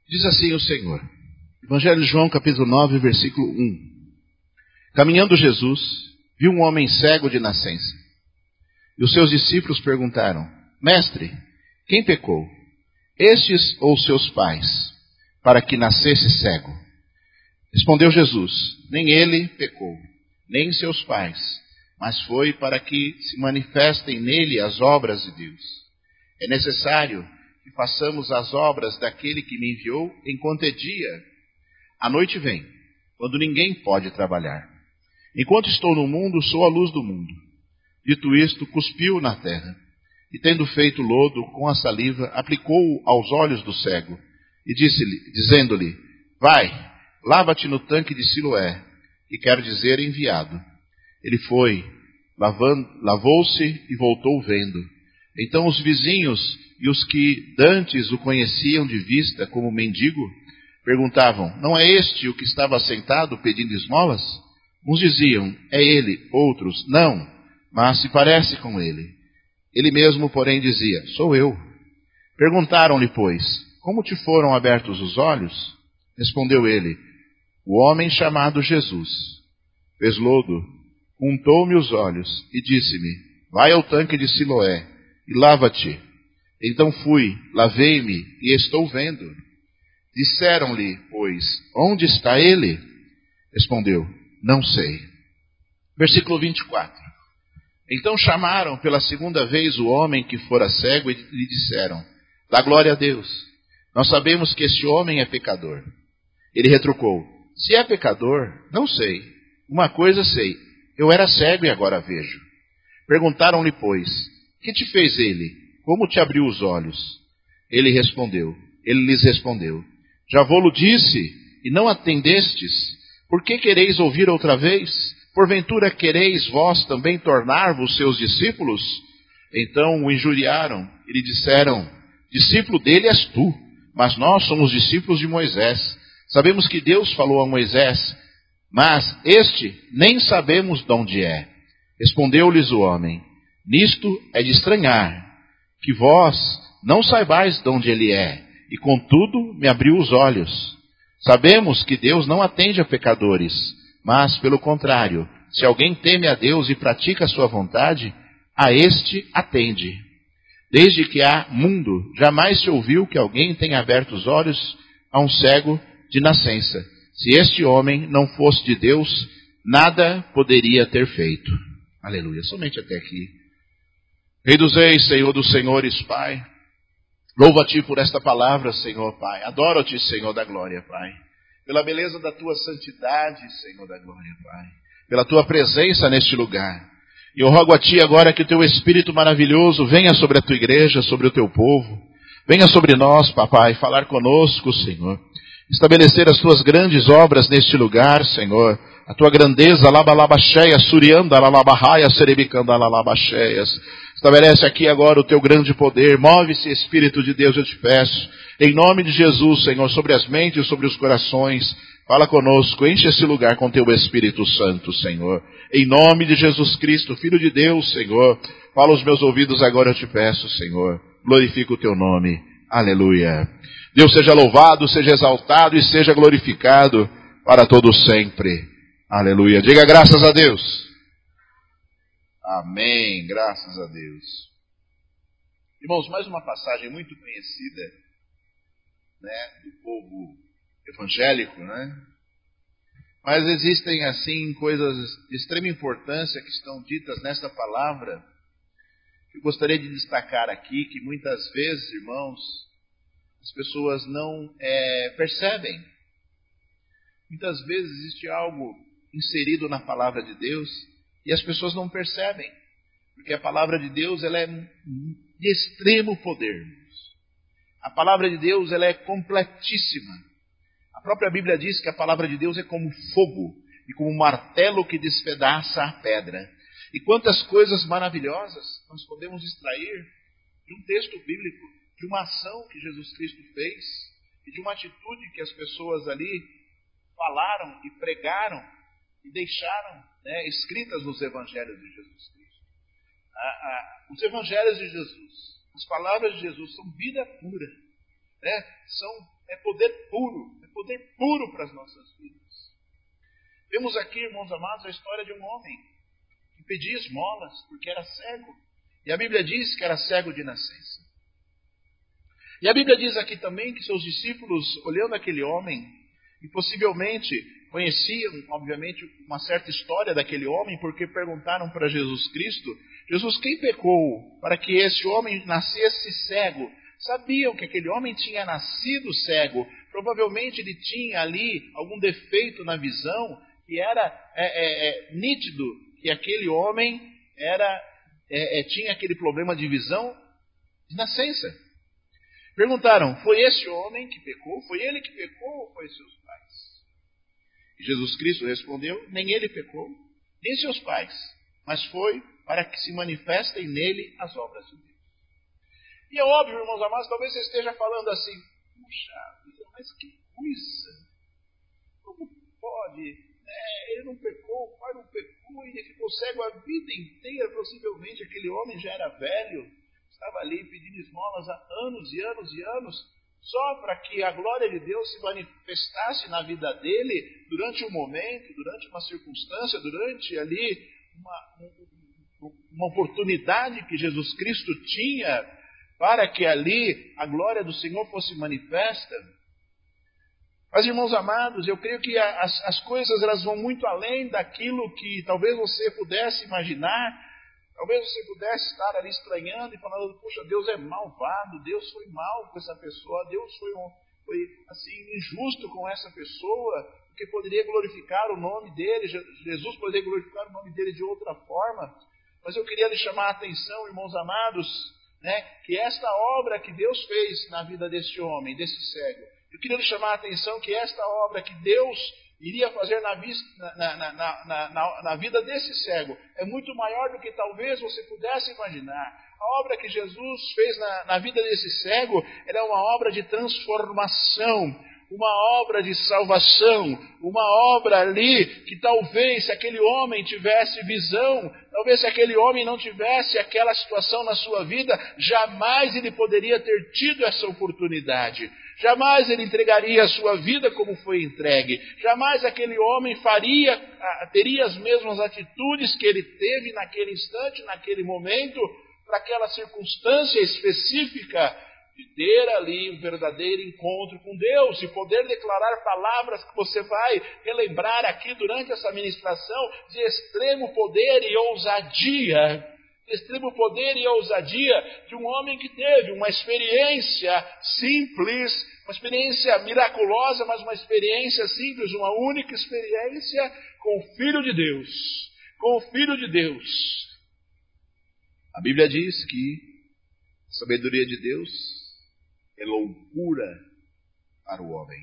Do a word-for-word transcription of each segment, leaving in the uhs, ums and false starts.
Diz assim o Senhor. Evangelho de João, capítulo nove, versículo um. Caminhando Jesus, viu um homem cego de nascença. E os seus discípulos perguntaram: Mestre, quem pecou, estes ou seus pais, para que nascesse cego? Respondeu Jesus: Nem ele pecou, nem seus pais, mas foi para que se manifestem nele as obras de Deus. É necessário que façamos as obras daquele que me enviou enquanto é dia. A noite vem, quando ninguém pode trabalhar. Enquanto estou no mundo, sou a luz do mundo. Dito isto, cuspiu na terra, e tendo feito lodo com a saliva, aplicou-o aos olhos do cego, e disse-lhe, dizendo-lhe: Vai, lava-te no tanque de Siloé, que quer dizer enviado. Ele foi, lavando, lavou-se e voltou vendo. Então os vizinhos e os que dantes o conheciam de vista como mendigo, perguntavam: Não é este o que estava sentado pedindo esmolas? Uns diziam: É ele, outros: Não, mas se parece com ele. Ele mesmo, porém, dizia: Sou eu. Perguntaram-lhe, pois: Como te foram abertos os olhos? Respondeu ele: O homem chamado Jesus fez lodo, untou-me os olhos e disse-me: Vai ao tanque de Siloé e lava-te. Então fui, lavei-me e estou vendo. Disseram-lhe, pois: Onde está ele? Respondeu: Não sei. Versículo vinte e quatro. Então chamaram pela segunda vez o homem que fora cego e lhe disseram: Dá glória a Deus. Nós sabemos que este homem é pecador. Ele retrucou: Se é pecador, não sei. Uma coisa sei: eu era cego e agora vejo. Perguntaram-lhe, pois: Que te fez ele? Como te abriu os olhos? Ele respondeu, ele lhes respondeu: Já vô-lo disse, e não atendestes. Por que quereis ouvir outra vez? Porventura quereis vós também tornar-vos seus discípulos? Então o injuriaram e lhe disseram: Discípulo dele és tu, mas nós somos discípulos de Moisés. Sabemos que Deus falou a Moisés, mas este nem sabemos de onde é. Respondeu-lhes o homem: Nisto é de estranhar, que vós não saibais de onde ele é, e contudo me abriu os olhos. Sabemos que Deus não atende a pecadores, mas, pelo contrário, se alguém teme a Deus e pratica a sua vontade, a este atende. Desde que há mundo, jamais se ouviu que alguém tenha aberto os olhos a um cego de nascença. Se este homem não fosse de Deus, nada poderia ter feito. Aleluia. Somente até aqui. Rei dos reis, Senhor dos senhores, Pai. Louvo-te por esta palavra, Senhor, Pai. Adoro-te, Senhor da glória, Pai. Pela beleza da tua santidade, Senhor da glória, Pai. Pela tua presença neste lugar. E eu rogo a ti agora que o teu Espírito maravilhoso venha sobre a tua igreja, sobre o teu povo. Venha sobre nós, papai, falar conosco, Senhor. Estabelecer as tuas grandes obras neste lugar, Senhor. A tua grandeza, labalabaxéia, surianda, lalabarraia, serebicanda, lalabaxéias. Estabelece aqui agora o teu grande poder. Move-se, Espírito de Deus, eu te peço. Em nome de Jesus, Senhor, sobre as mentes, sobre os corações. Fala conosco, enche esse lugar com teu Espírito Santo, Senhor. Em nome de Jesus Cristo, Filho de Deus, Senhor. Fala aos meus ouvidos agora, eu te peço, Senhor. Glorifica o teu nome. Aleluia. Deus seja louvado, seja exaltado e seja glorificado para todo sempre. Aleluia. Diga graças a Deus. Amém. Graças a Deus. Irmãos, mais uma passagem muito conhecida, né, do povo evangélico, né? Mas existem, assim, coisas de extrema importância que estão ditas nesta palavra, que eu gostaria de destacar aqui, que muitas vezes, irmãos, as pessoas não é, percebem. Muitas vezes existe algo inserido na palavra de Deus e as pessoas não percebem, porque a palavra de Deus ela é de extremo poder. A palavra de Deus ela é completíssima. A própria Bíblia diz que a palavra de Deus é como fogo e como um martelo que despedaça a pedra. E quantas coisas maravilhosas nós podemos extrair de um texto bíblico, de uma ação que Jesus Cristo fez e de uma atitude que as pessoas ali falaram e pregaram e deixaram, né, escritas nos evangelhos de Jesus Cristo. Ah, ah, os evangelhos de Jesus, as palavras de Jesus são vida pura, né? São é poder puro, é poder puro para as nossas vidas. Vemos aqui, irmãos amados, a história de um homem que pedia esmolas porque era cego. E a Bíblia diz que era cego de nascença. E a Bíblia diz aqui também que seus discípulos, olhando aquele homem, e possivelmente conheciam, obviamente, uma certa história daquele homem, porque perguntaram para Jesus Cristo: Jesus, quem pecou para que esse homem nascesse cego? Sabiam que aquele homem tinha nascido cego. Provavelmente ele tinha ali algum defeito na visão, que era é, é, é, nítido que aquele homem era, é, é, tinha aquele problema de visão de nascença. Perguntaram: foi esse homem que pecou? Foi ele que pecou ou foi seus pais? E Jesus Cristo respondeu: nem ele pecou, nem seus pais, mas foi para que se manifestem nele as obras de Deus. E é óbvio, irmãos amados, talvez você esteja falando assim: puxa, mas que coisa! Como pode? É, ele não pecou, o pai não pecou, e ele ficou cego a vida inteira. Possivelmente aquele homem já era velho, estava ali pedindo esmolas há anos e anos e anos, só para que a glória de Deus se manifestasse na vida dele durante um momento, durante uma circunstância, durante ali uma, uma oportunidade que Jesus Cristo tinha para que ali a glória do Senhor fosse manifesta. Mas, irmãos amados, eu creio que as, as coisas elas vão muito além daquilo que talvez você pudesse imaginar. Talvez você pudesse estar ali estranhando e falando: puxa, Deus é malvado, Deus foi mal com essa pessoa, Deus foi, um, foi assim, injusto com essa pessoa, porque poderia glorificar o nome dele, Jesus poderia glorificar o nome dele de outra forma. Mas eu queria lhe chamar a atenção, irmãos amados, né, que esta obra que Deus fez na vida desse homem, desse cego, eu queria lhe chamar a atenção que esta obra que Deus iria fazer na, na, na, na, na, na vida desse cego é muito maior do que talvez você pudesse imaginar. A obra que Jesus fez na, na vida desse cego era é uma obra de transformação, uma obra de salvação, uma obra ali que talvez se aquele homem tivesse visão, talvez se aquele homem não tivesse aquela situação na sua vida, jamais ele poderia ter tido essa oportunidade. Jamais ele entregaria a sua vida como foi entregue. Jamais aquele homem faria, teria as mesmas atitudes que ele teve naquele instante, naquele momento, para aquela circunstância específica de ter ali um verdadeiro encontro com Deus e poder declarar palavras que você vai relembrar aqui durante essa ministração de extremo poder e ousadia. Extremo poder e ousadia de um homem que teve uma experiência simples, uma experiência miraculosa, mas uma experiência simples, uma única experiência com o Filho de Deus. Com o Filho de Deus. A Bíblia diz que a sabedoria de Deus é loucura para o homem.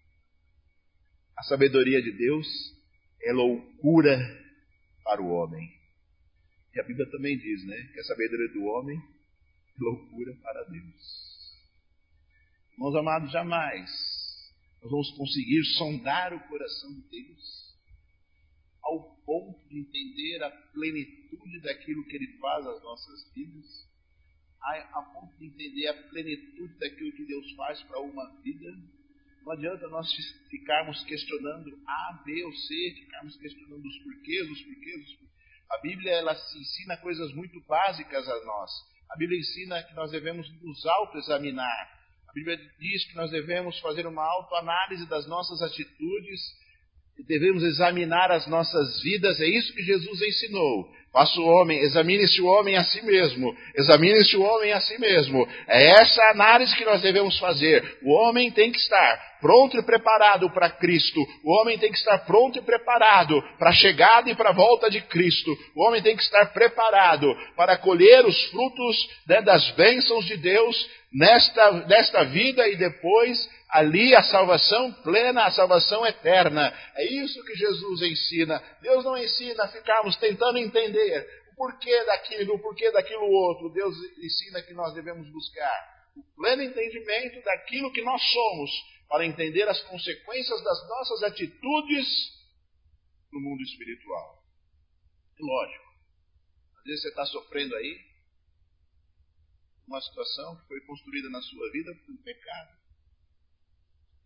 A sabedoria de Deus é loucura para o homem. E a Bíblia também diz, né, que a sabedoria do homem é loucura para Deus. Irmãos amados, jamais nós vamos conseguir sondar o coração de Deus ao ponto de entender a plenitude daquilo que Ele faz nas nossas vidas, a ponto de entender a plenitude daquilo que Deus faz para uma vida. Não adianta nós ficarmos questionando A, B ou C, ficarmos questionando os porquês, os porquês, os porquês. A Bíblia ela se ensina coisas muito básicas a nós. A Bíblia ensina que nós devemos nos autoexaminar. A Bíblia diz que nós devemos fazer uma autoanálise das nossas atitudes, devemos examinar as nossas vidas. É isso que Jesus ensinou. Faça o homem, examine-se o homem a si mesmo. Examine-se o homem a si mesmo. É essa análise que nós devemos fazer. O homem tem que estar pronto e preparado para Cristo. O homem tem que estar pronto e preparado para a chegada e para a volta de Cristo. O homem tem que estar preparado para colher os frutos, né, das bênçãos de Deus nesta, nesta vida e depois ali a salvação plena, a salvação eterna. É isso que Jesus ensina. Deus não ensina a ficarmos tentando entender o porquê daquilo, o porquê daquilo outro. Deus ensina que nós devemos buscar o pleno entendimento daquilo que nós somos, para entender as consequências das nossas atitudes no mundo espiritual. E lógico, às vezes você está sofrendo aí uma situação que foi construída na sua vida por um pecado.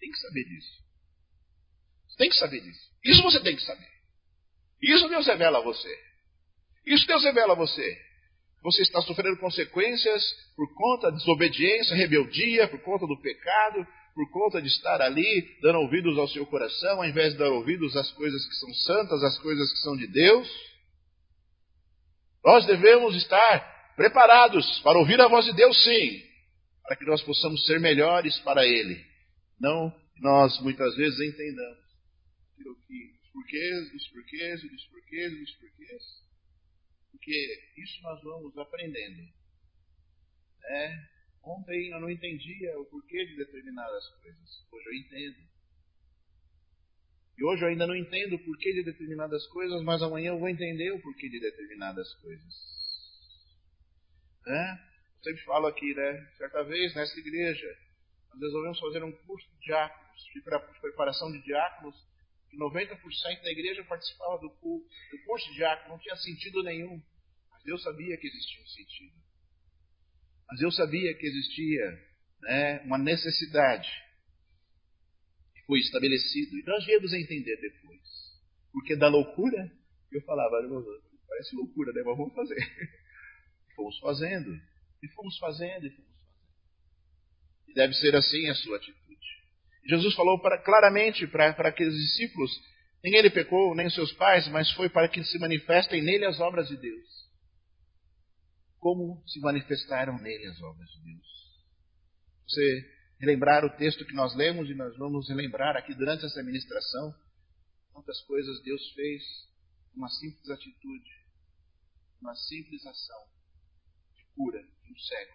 Tem que saber disso. Você tem que saber disso. Isso você tem que saber. Isso Deus revela a você. Isso Deus revela a você. Você está sofrendo consequências por conta da desobediência, rebeldia, por conta do pecado, por conta de estar ali dando ouvidos ao seu coração, ao invés de dar ouvidos às coisas que são santas, às coisas que são de Deus. Nós devemos estar preparados para ouvir a voz de Deus, sim, para que nós possamos ser melhores para Ele. Não nós muitas vezes entendamos aquilo que os porquês, dos porquês, e dos porquês, e dos porquês. Porque isso nós vamos aprendendo. Né? Ontem eu não entendia o porquê de determinadas coisas. Hoje eu entendo. E hoje eu ainda não entendo o porquê de determinadas coisas, mas amanhã eu vou entender o porquê de determinadas coisas. Né? Eu sempre falo aqui, né? Certa vez, nessa igreja, nós resolvemos fazer um curso de diáconos, de preparação de diáconos, que noventa por cento da igreja participava do curso, do curso de diácono, não tinha sentido nenhum. Mas Deus sabia que existia um sentido. Mas Deus sabia que existia, né, uma necessidade que foi estabelecido. E nós viemos a entender depois. Porque da loucura, eu falava, parece loucura, né? Mas vamos fazer. E fomos fazendo, e fomos fazendo, e fomos fazendo. E deve ser assim a sua atitude. Jesus falou para, claramente para, para aqueles discípulos, ninguém ele pecou, nem seus pais, mas foi para que se manifestem nele as obras de Deus. Como se manifestaram nele as obras de Deus? Você relembrar o texto que nós lemos, e nós vamos relembrar aqui durante essa ministração, quantas coisas Deus fez, uma simples atitude, uma simples ação de cura de um cego.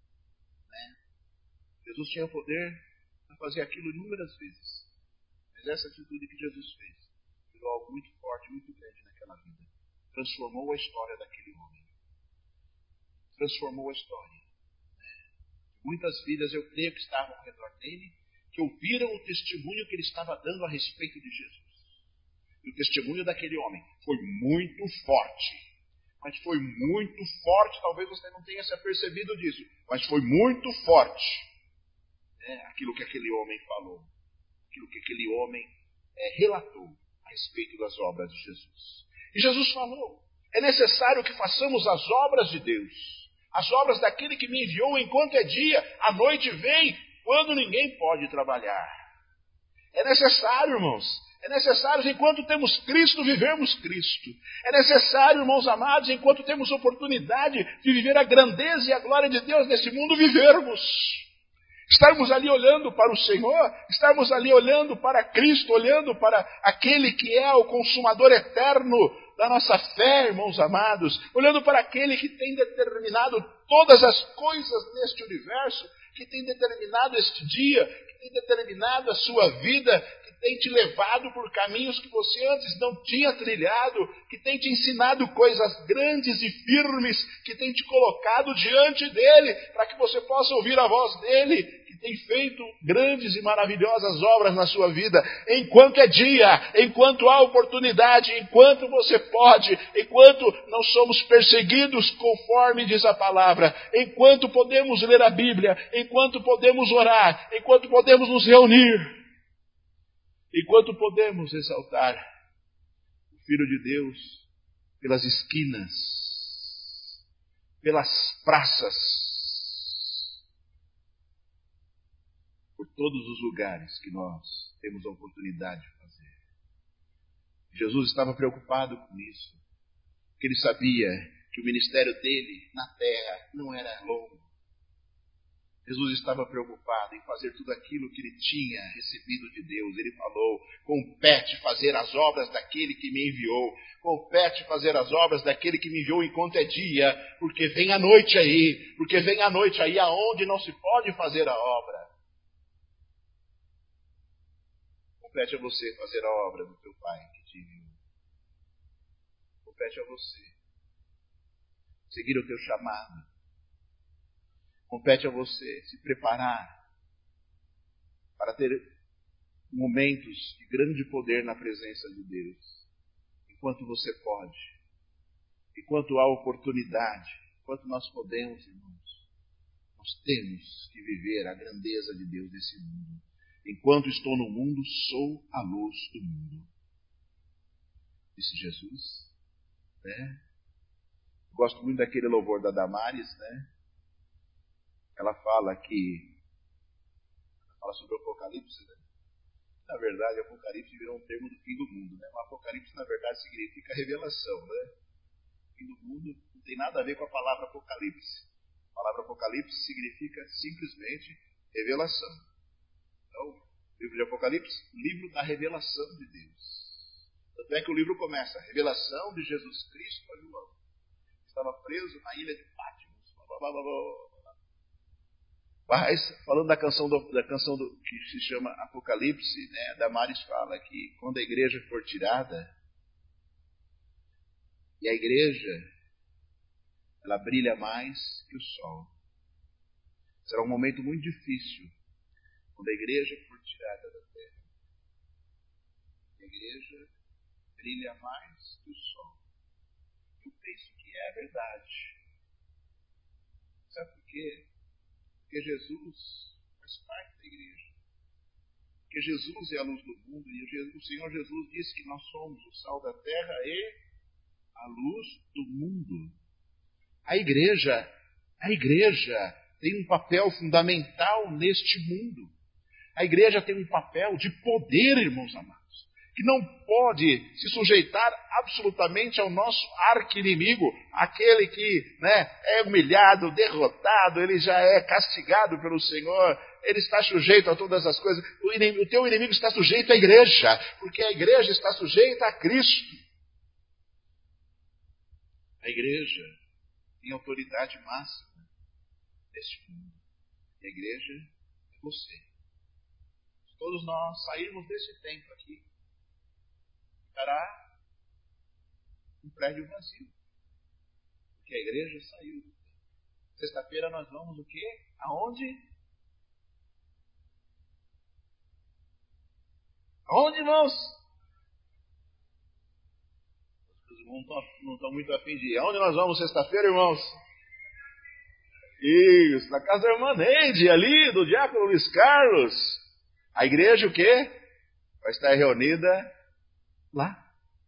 Né? Jesus tinha o poder de fazer aquilo inúmeras vezes, mas essa atitude que Jesus fez virou algo muito forte, muito grande naquela vida. Transformou a história daquele homem. Transformou a história. Né? Muitas vidas, eu creio, que estavam ao redor dele, que ouviram o testemunho que ele estava dando a respeito de Jesus. E o testemunho daquele homem foi muito forte. Mas foi muito forte, talvez você não tenha se apercebido disso, mas foi muito forte, né, aquilo que aquele homem falou, aquilo que aquele homem é, relatou a respeito das obras de Jesus. E Jesus falou, é necessário que façamos as obras de Deus, as obras daquele que me enviou enquanto é dia, a noite vem, quando ninguém pode trabalhar. É necessário, irmãos, é necessário, enquanto temos Cristo, vivermos Cristo. É necessário, irmãos amados, enquanto temos oportunidade de viver a grandeza e a glória de Deus nesse mundo, vivermos. Estarmos ali olhando para o Senhor, estarmos ali olhando para Cristo, olhando para aquele que é o consumador eterno da nossa fé, irmãos amados, olhando para aquele que tem determinado todas as coisas neste universo, que tem determinado este dia, que tem determinado a sua vida, que tem te levado por caminhos que você antes não tinha trilhado, que tem te ensinado coisas grandes e firmes, que tem te colocado diante dele, para que você possa ouvir a voz dele, que tem feito grandes e maravilhosas obras na sua vida, enquanto é dia, enquanto há oportunidade, enquanto você pode, enquanto não somos perseguidos, conforme diz a palavra, enquanto podemos ler a Bíblia, enquanto podemos orar, enquanto podemos nos reunir, enquanto podemos exaltar o Filho de Deus pelas esquinas, pelas praças, por todos os lugares que nós temos a oportunidade de fazer. Jesus estava preocupado com isso, porque ele sabia que o ministério dele na terra não era longo. Jesus estava preocupado em fazer tudo aquilo que ele tinha recebido de Deus. Ele falou, compete fazer as obras daquele que me enviou. Compete fazer as obras daquele que me enviou enquanto é dia, porque vem a noite aí. Porque vem a noite aí aonde não se pode fazer a obra. Compete a você fazer a obra do teu Pai que te enviou. Compete a você seguir o teu chamado. Compete a você se preparar para ter momentos de grande poder na presença de Deus. Enquanto você pode, enquanto há oportunidade, enquanto nós podemos, irmãos, nós temos que viver a grandeza de Deus nesse mundo. Enquanto estou no mundo, sou a luz do mundo. Disse Jesus. Né? Gosto muito daquele louvor da Damares, né? Ela fala que ela fala sobre o Apocalipse, né? Na verdade, Apocalipse virou um termo do fim do mundo, né? O Apocalipse, na verdade, significa revelação, né? O fim do mundo não tem nada a ver com a palavra Apocalipse. A palavra Apocalipse significa simplesmente revelação. Então, o livro de Apocalipse, livro da revelação de Deus. Tanto é que o livro começa, a revelação de Jesus Cristo a João. Estava preso na ilha de Patmos. Blá, blá, blá, blá. Mas, falando da canção, do, da canção do, que se chama Apocalipse, né, Damares fala que quando a igreja for tirada, e a igreja, ela brilha mais que o sol. Será um momento muito difícil, quando a igreja for tirada da terra. A igreja brilha mais que o sol. Eu penso que é verdade. Sabe por quê? Porque Jesus faz parte da igreja. Porque Jesus é a luz do mundo e o Senhor Jesus disse que nós somos o sal da terra e a luz do mundo. A igreja, a igreja tem um papel fundamental neste mundo. A igreja tem um papel de poder, irmãos amados, que não pode se sujeitar absolutamente ao nosso arqui-inimigo, aquele que, né, é humilhado, derrotado, ele já é castigado pelo Senhor, ele está sujeito a todas as coisas. O, inimigo, o teu inimigo está sujeito à igreja, porque a igreja está sujeita a Cristo. A igreja tem autoridade máxima neste mundo. E a igreja é você. Se todos nós sairmos desse templo aqui, ficará um prédio vazio. Porque a igreja saiu. Sexta-feira nós vamos o quê? Aonde? Aonde, irmãos? Os irmãos não estão muito afim de ir. Aonde nós vamos sexta-feira, irmãos? Isso, na casa da irmã Neide, ali, do diácono Luiz Carlos. A igreja o quê? Vai estar reunida lá.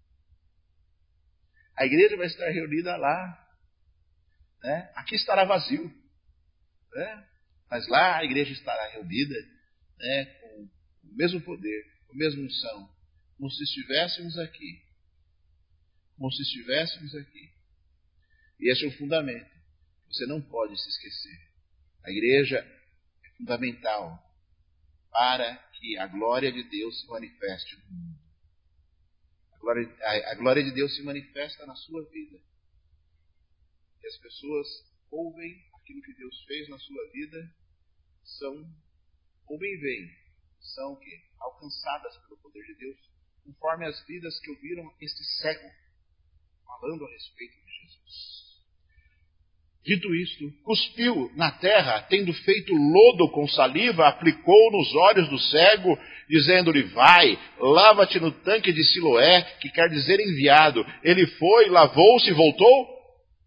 A igreja vai estar reunida lá. Né? Aqui estará vazio. Né? Mas lá a igreja estará reunida, né, com o mesmo poder, com a mesma unção, como se estivéssemos aqui. Como se estivéssemos aqui. E esse é o fundamento. Você não pode se esquecer. A igreja é fundamental para que a glória de Deus se manifeste no mundo. A glória, a, a glória de Deus se manifesta na sua vida. E as pessoas ouvem aquilo que Deus fez na sua vida, são, ouvem e veem, são o quê? Alcançadas pelo poder de Deus, conforme as vidas que ouviram este cego falando a respeito de Jesus. Dito isto, cuspiu na terra, tendo feito lodo com saliva, aplicou nos olhos do cego, dizendo-lhe, vai, lava-te no tanque de Siloé, que quer dizer enviado. Ele foi, lavou-se e voltou?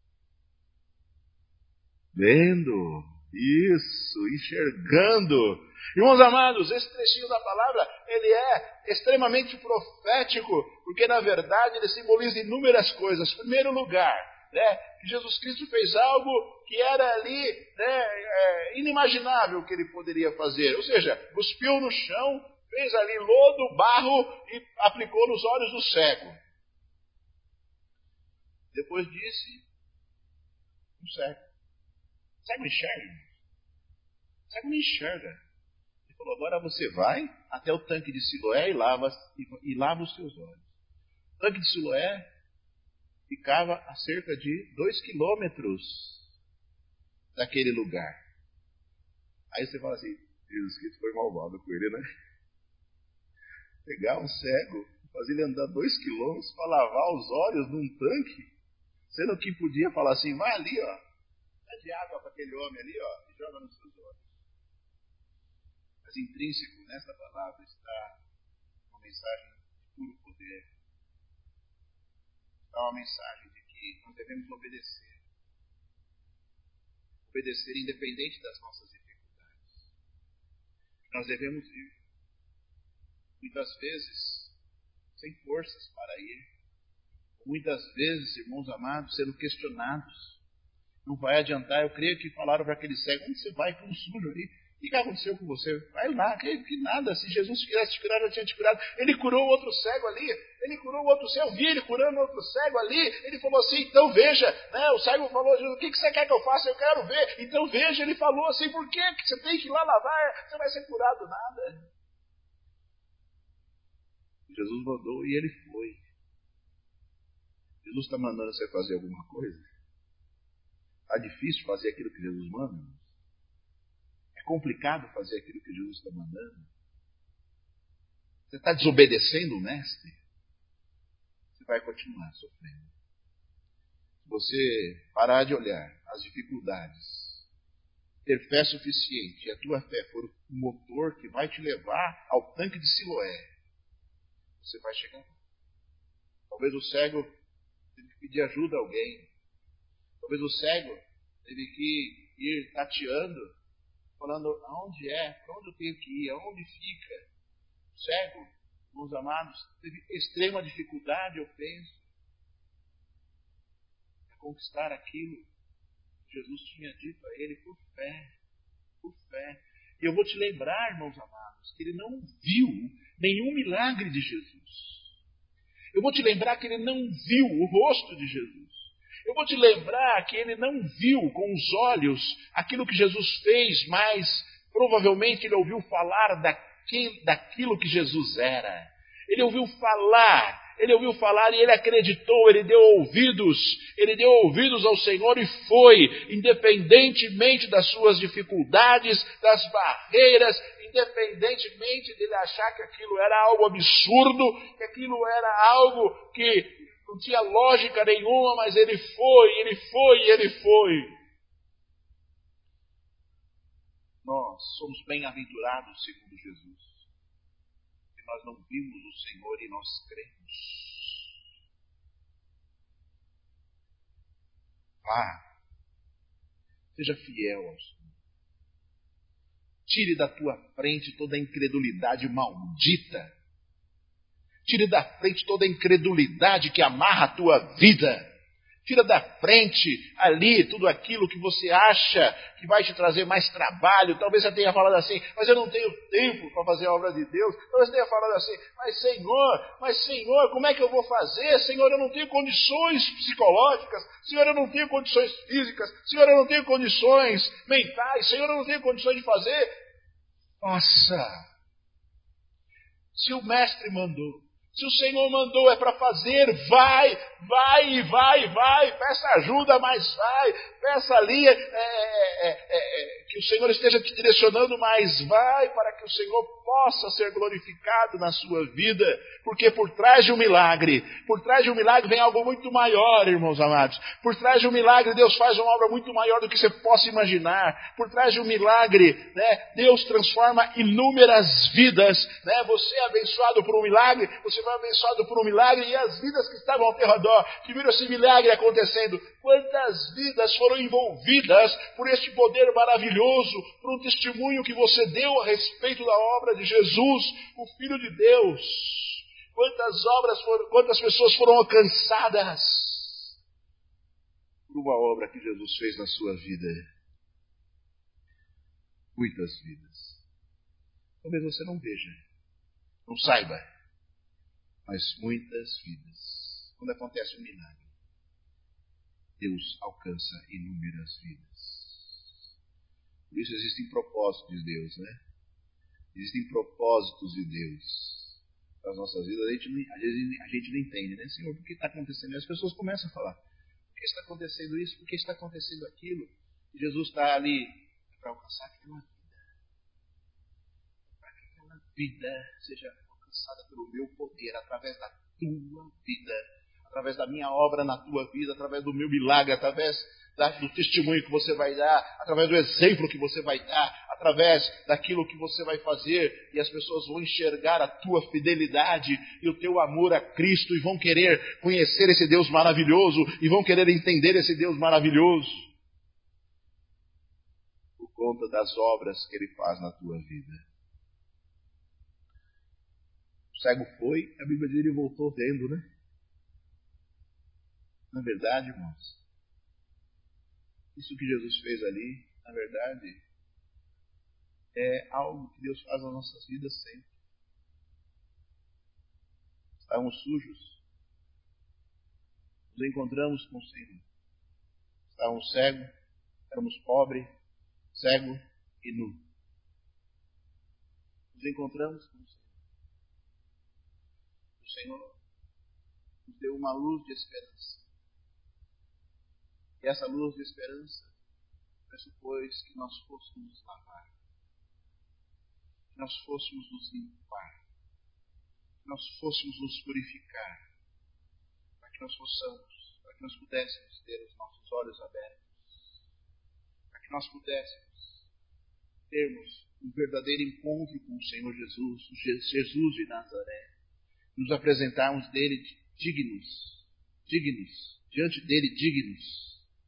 Vendo, isso, enxergando. Irmãos amados, esse trechinho da palavra, ele é extremamente profético, porque na verdade ele simboliza inúmeras coisas. Em primeiro lugar, né, que Jesus Cristo fez algo que era ali, né, é, inimaginável que ele poderia fazer. Ou seja, cuspiu no chão, fez ali lodo, barro e aplicou nos olhos do cego. Depois disse, um cego. O cego enxerga? O cego não enxerga. Ele falou, agora você vai até o tanque de Siloé e lava, e, e lava os seus olhos. O tanque de Siloé ficava a cerca de dois quilômetros daquele lugar. Aí você fala assim, Jesus Cristo foi malvado com ele, né? Pegar um cego, fazer ele andar dois quilômetros para lavar os olhos num tanque, sendo que podia falar assim, vai ali, ó, dá de água para aquele homem ali, ó, e joga nos seus olhos. Mas intrínseco nessa palavra está uma mensagem de puro poder. Está uma mensagem de que nós devemos obedecer. Obedecer independente das nossas dificuldades. Nós devemos ir. muitas vezes sem forças para ir, muitas vezes, irmãos amados, sendo questionados. Não vai adiantar. Eu creio que falaram para aquele cego: onde você vai com o sujo ali? O que aconteceu com você? Vai lá, que, que nada. Se Jesus quisesse te curar, já tinha te curado. Ele curou o outro cego ali. Ele curou o outro cego. Eu vi ele curando o outro cego ali. Ele falou assim: então veja. Né? O cego falou: Jesus, o que você quer que eu faça? Eu quero ver. Então veja. Ele falou assim: por que você tem que ir lá lavar? Você vai ser curado. Nada. Jesus mandou e ele foi. Jesus está mandando você fazer alguma coisa? Está difícil fazer aquilo que Jesus manda? É complicado fazer aquilo que Jesus está mandando? Você está desobedecendo o mestre? Você vai continuar sofrendo. Se você parar de olhar as dificuldades, ter fé suficiente, e a tua fé for o motor que vai te levar ao tanque de Siloé, você vai chegar lá. Talvez o cego teve que pedir ajuda a alguém. Talvez o cego teve que ir tateando, falando: aonde é? Para onde eu tenho que ir? Aonde fica? O cego, meus amados, teve extrema dificuldade, eu penso, a conquistar aquilo que Jesus tinha dito a ele por fé. Por fé. E eu vou te lembrar, irmãos amados, que ele não viu nenhum milagre de Jesus. Eu vou te lembrar que ele não viu o rosto de Jesus. Eu vou te lembrar que ele não viu com os olhos aquilo que Jesus fez, mas provavelmente ele ouviu falar daquilo, daquilo que Jesus era. Ele ouviu falar, ele ouviu falar e ele acreditou, ele deu ouvidos, ele deu ouvidos ao Senhor e foi, independentemente das suas dificuldades, das barreiras, independentemente dele achar que aquilo era algo absurdo, que aquilo era algo que não tinha lógica nenhuma, mas ele foi, ele foi e ele foi. Nós somos bem-aventurados segundo Jesus. E nós não vimos o Senhor e nós cremos. Vá. Seja fiel ao Senhor. Tire da tua frente toda a incredulidade maldita. Tire da frente toda a incredulidade que amarra a tua vida. Tira da frente ali tudo aquilo que você acha que vai te trazer mais trabalho. Talvez você tenha falado assim: mas eu não tenho tempo para fazer a obra de Deus. Talvez você tenha falado assim: mas Senhor, mas Senhor, como é que eu vou fazer? Senhor, eu não tenho condições psicológicas. Senhor, eu não tenho condições físicas. Senhor, eu não tenho condições mentais. Senhor, eu não tenho condições de fazer. Faça. Se o mestre mandou, se o Senhor mandou é para fazer, vai, vai, vai, vai, peça ajuda, mas vai, peça ali é, é, é, é, que o Senhor esteja te direcionando, mas vai, para que o Senhor possa ser glorificado na sua vida, porque por trás de um milagre, por trás de um milagre vem algo muito maior, irmãos amados. Por trás de um milagre Deus faz uma obra muito maior do que você possa imaginar. Por trás de um milagre, né, Deus transforma inúmeras vidas, né? Você é abençoado por um milagre, você vai abençoado por um milagre, e as vidas que estavam ao teu redor, que viram esse milagre acontecendo, quantas vidas foram envolvidas por este poder maravilhoso, por um testemunho que você deu a respeito da obra de Jesus, o Filho de Deus. Quantas obras foram, quantas pessoas foram alcançadas por uma obra que Jesus fez na sua vida. Muitas vidas. Talvez você não veja, não saiba, mas muitas vidas. Quando acontece um milagre, Deus alcança inúmeras vidas. Por isso existem propósitos de Deus, né? Existem propósitos de Deus para as nossas vidas. A gente, às vezes a gente não entende, né? Senhor, por que está acontecendo isso? As pessoas começam a falar: por que está acontecendo isso? Por que está acontecendo aquilo? E Jesus está ali para alcançar aquela vida. Para que aquela vida seja alcançada pelo meu poder, através da tua vida, através da minha obra na tua vida, através do meu milagre, através da, do testemunho que você vai dar, através do exemplo que você vai dar, através daquilo que você vai fazer, e as pessoas vão enxergar a tua fidelidade e o teu amor a Cristo, e vão querer conhecer esse Deus maravilhoso, e vão querer entender esse Deus maravilhoso, por conta das obras que Ele faz na tua vida. cego foi, a Bíblia diz que ele voltou vendo, né? Na verdade, irmãos, isso que Jesus fez ali, na verdade, é algo que Deus faz nas nossas vidas sempre. Estávamos sujos, nos encontramos com o Senhor. Estávamos cegos, éramos pobres, cego e nu. Nos encontramos com o Senhor. O Senhor nos deu uma luz de esperança. E essa luz de esperança pressupôs que nós fôssemos nos lavar, que nós fôssemos nos limpar, que nós fôssemos nos purificar, para que nós possamos, para que nós pudéssemos ter os nossos olhos abertos, para que nós pudéssemos termos um verdadeiro encontro com o Senhor Jesus, Jesus de Nazaré, nos apresentarmos dele dignos, dignos, diante dele dignos,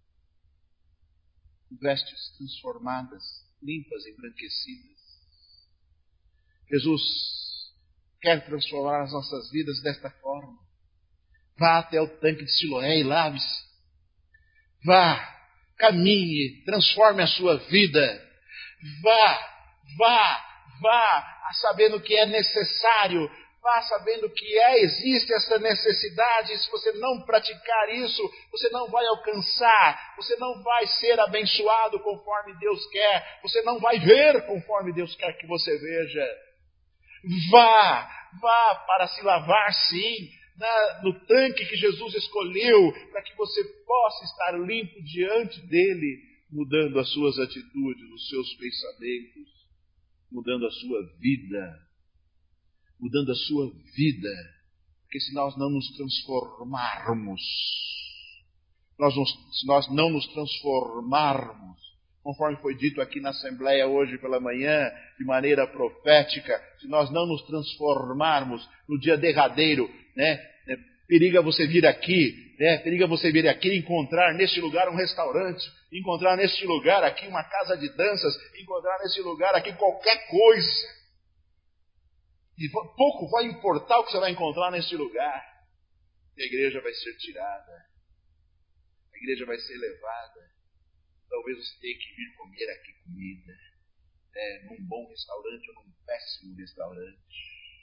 vestes transformadas, limpas, embranquecidas. Jesus quer transformar as nossas vidas desta forma. Vá até o tanque de Siloé e lave-se. Vá, caminhe, transforme a sua vida. Vá, vá, vá, sabendo que é necessário. Vá sabendo que é, existe essa necessidade, e se você não praticar isso, você não vai alcançar, você não vai ser abençoado conforme Deus quer, você não vai ver conforme Deus quer que você veja. Vá, vá para se lavar sim, na, no tanque que Jesus escolheu, para que você possa estar limpo diante dele, mudando as suas atitudes, os seus pensamentos, mudando a sua vida. Mudando a sua vida, porque se nós não nos transformarmos, nós não, se nós não nos transformarmos, conforme foi dito aqui na Assembleia hoje pela manhã, de maneira profética, se nós não nos transformarmos no dia derradeiro, né, né, periga você vir aqui, né, periga você vir aqui e encontrar neste lugar um restaurante, encontrar neste lugar aqui uma casa de danças, encontrar neste lugar aqui qualquer coisa. E pouco vai importar o que você vai encontrar nesse lugar. A igreja vai ser tirada. A igreja vai ser levada. Talvez você tenha que vir comer aqui comida. Né, num bom restaurante ou num péssimo restaurante.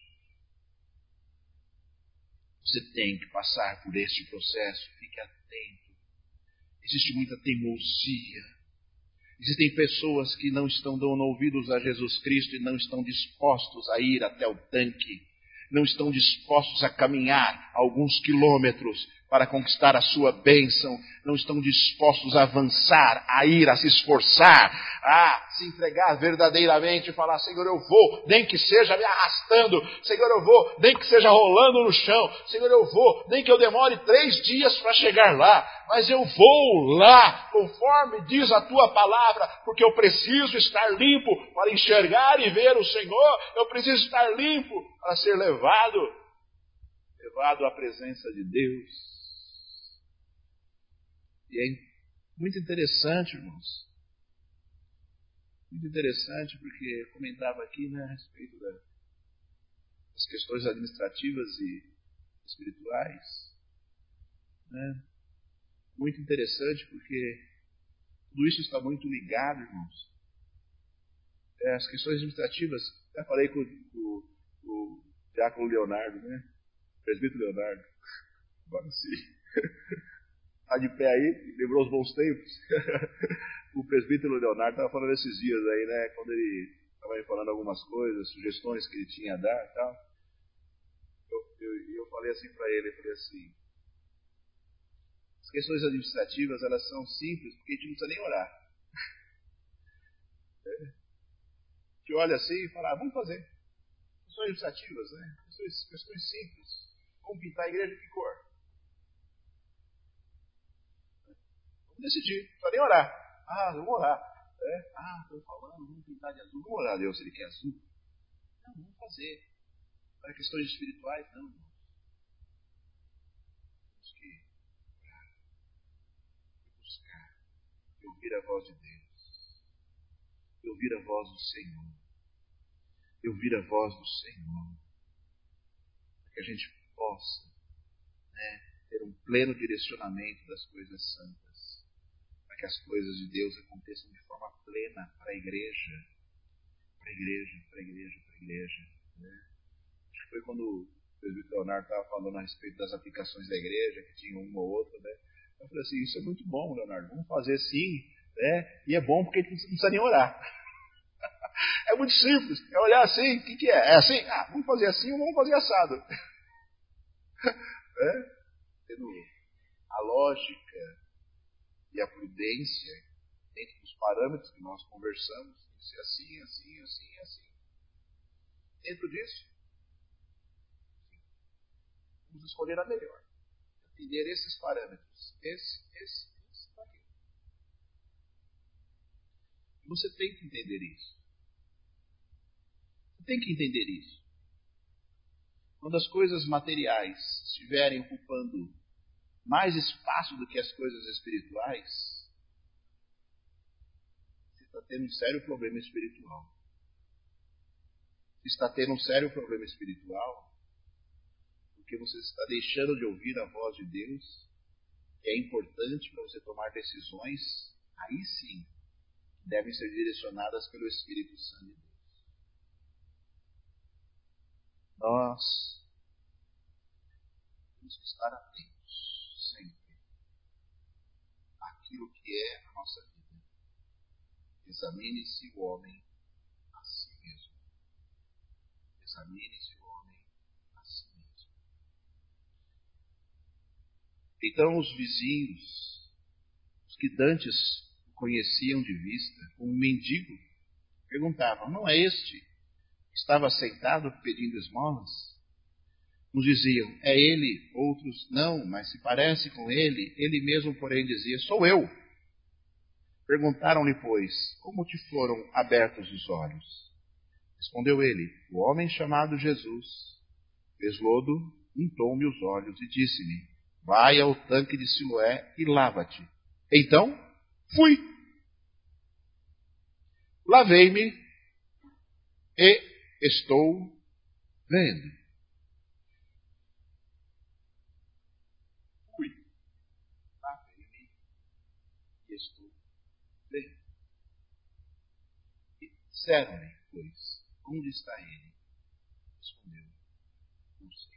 Você tem que passar por este processo. Fique atento. Existe muita teimosia. Existem pessoas que não estão dando ouvidos a Jesus Cristo e não estão dispostos a ir até o tanque. Não estão dispostos a caminhar alguns quilômetros para conquistar a sua bênção. Não estão dispostos a avançar, a ir, a se esforçar, a se entregar verdadeiramente e falar: Senhor, eu vou, nem que seja me arrastando. Senhor, eu vou, nem que seja rolando no chão. Senhor, eu vou, nem que eu demore três dias para chegar lá. Mas eu vou lá, conforme diz a tua palavra, porque eu preciso estar limpo para enxergar e ver o Senhor. Eu preciso estar limpo para ser levado, levado à presença de Deus. E é muito interessante, irmãos. Muito interessante, porque eu comentava aqui, né, a respeito da, das questões administrativas e espirituais. Né? Muito interessante, porque tudo isso está muito ligado, irmãos. É, as questões administrativas, já falei com, com, com o diácono Leonardo, né? O presbítero Leonardo. Agora sim. Está de pé aí, lembrou os bons tempos. O presbítero Leonardo estava falando esses dias aí, né? Quando ele estava me falando algumas coisas, sugestões que ele tinha a dar e tal. Eu, eu, eu falei assim para ele, eu falei assim: as questões administrativas, elas são simples, porque a gente não precisa nem orar. É. A gente olha assim e fala: ah, vamos fazer. Questões administrativas, né? Questões, questões simples. Vamos pintar a igreja de que cor? Vamos decidir, não precisa nem orar. Ah, vamos orar. É. Ah, estou falando, vamos pintar de azul. Vamos orar a Deus se ele quer azul. Não, vamos fazer. Para questões espirituais, não. Temos que buscar e ouvir a voz de Deus. E ouvir a voz do Senhor. E ouvir a voz do Senhor. a gente possa, né, ter um pleno direcionamento das coisas santas, para que as coisas de Deus aconteçam de forma plena para a igreja, para a igreja, para a igreja, para a igreja. Né? Acho que foi quando o presbítero Leonardo estava falando a respeito das aplicações da igreja, que tinha uma ou outra, né? Eu falei assim, isso é muito bom, Leonardo, vamos fazer sim, né? E é bom porque a gente não precisa nem orar. É muito simples, é olhar assim, o que, que é? É assim? Ah, vamos fazer assim ou vamos fazer assado. É? Tendo a lógica e a prudência dentro dos parâmetros que nós conversamos, tem que ser assim, assim, assim, assim. Dentro disso, vamos escolher a melhor. Atender esses parâmetros. Esse, esse, esse, aqui. Você tem que entender isso. Você tem que entender isso. Quando as coisas materiais estiverem ocupando mais espaço do que as coisas espirituais, você está tendo um sério problema espiritual. Você está tendo um sério problema espiritual porque você está deixando de ouvir a voz de Deus, que é importante para você tomar decisões, aí sim, devem ser direcionadas pelo Espírito Santo de Deus. Nós temos que estar atentos sempre àquilo que é a nossa vida. Examine-se o homem a si mesmo. Examine-se o homem a si mesmo. Então os vizinhos, os que dantes conheciam de vista, um mendigo, perguntavam, não é este que estava sentado pedindo esmolas? Uns diziam, é ele, outros, não, mas se parece com ele. Ele mesmo, porém, dizia, sou eu. Perguntaram-lhe, pois, como te foram abertos os olhos? Respondeu ele, o homem chamado Jesus fez lodo, untou-me os olhos e disse-me, vai ao tanque de Siloé e lava-te. Então, fui. Lavei-me e estou vendo. Fui. Lavei-me e estou vendo. E disseram-lhe, pois, onde está ele? Respondeu, não sei.